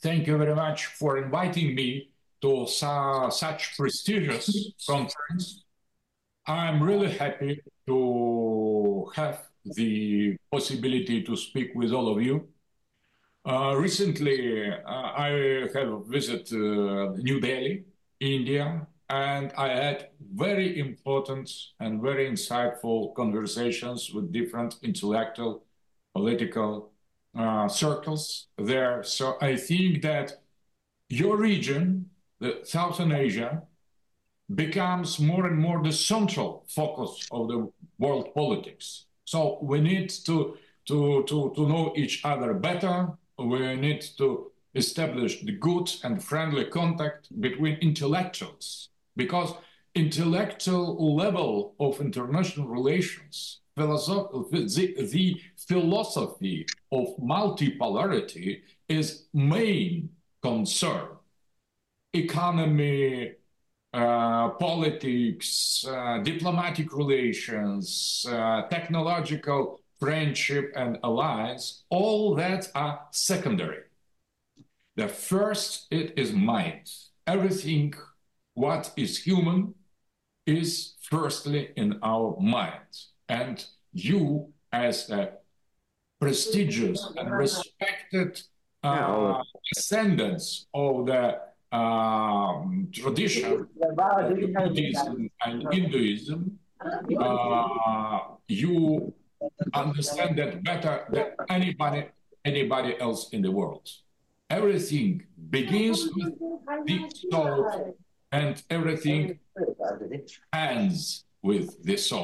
Thank you very much for inviting me to such prestigious conference. I'm really happy to have the possibility to speak with all of you. Recently, I have visited New Delhi, India, and I had very important and very insightful conversations with different intellectual, political circles there. So I think that your region, the Southern Asia, becomes more and more the central focus of the world politics. So we need to know each other better. We need to establish the good and friendly contact between intellectuals because intellectual level of international relations, the philosophy of multipolarity is main concern. Economy, politics, diplomatic relations, technological friendship and alliance, all that are secondary. The first, it is mind. Everything what is human is firstly in our mind. And you, as a prestigious and respected descendants of the tradition of Buddhism and Hinduism, you understand that better than anybody else in the world. Everything begins with the soul, and everything ends with the soul.